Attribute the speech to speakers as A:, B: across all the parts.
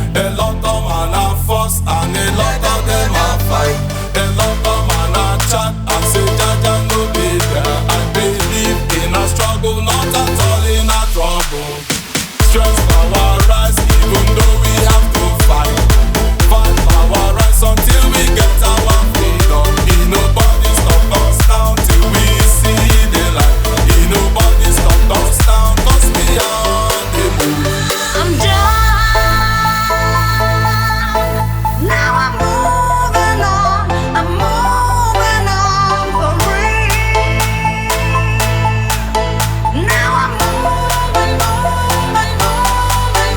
A: A lot of man a fuss and a lot of them a fight. A lot of man a chat and say Jaja no be there. I believe in a struggle, not at all in a trouble. Stress power rise even though we have to fight. Fight power rise until we get our freedom. Ain't nobody stop us now till we see the light. Ain't nobody stop us now 'cause we are the moon.
B: I'm done. Now I'm moving on. I'm moving on for real. Now I'm moving, moving, moving,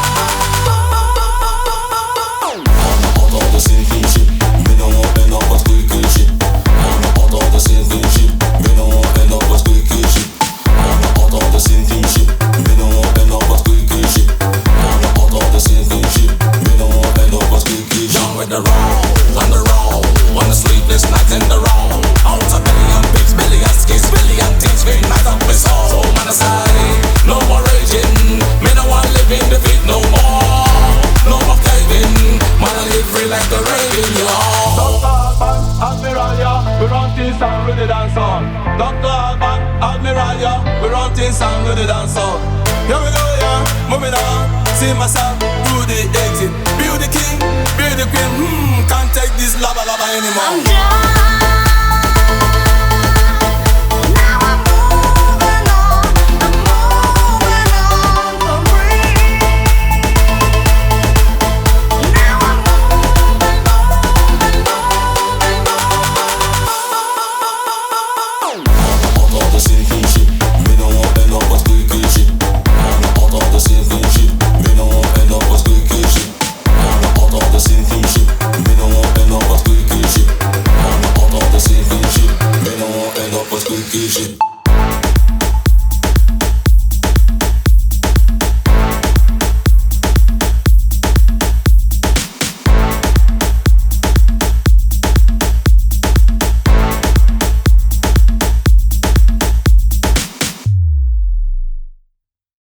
B: moving.
C: I'm out of the sinking ship. Me no want end up a squeaky ship. I'm out of the sinking ship. Me no want end up a squeaky ship. I'm out of the sinking ship. Me no want end up a squeaky ship. I'm out of the sinking ship. Me no want end up a squeaky ship. Young with the roll, on the roll, on the sleepless nights in the roll. Out a billion pigs, billion skis, billion things, green night up with soul. So man aside, no more raging. Me no want live in defeat no more. No more caving. Man I live free like the raven, y'all.
A: Dr. Alban, Admiral, yeah, we run things and really dance on. Dr. Alban, Admiral, yeah, we run things and really dance on. Here we go, yeah, moving on. See myself, do the exit. Be the king, be the queen. Can't take this lava lava anymore.
B: I'm done.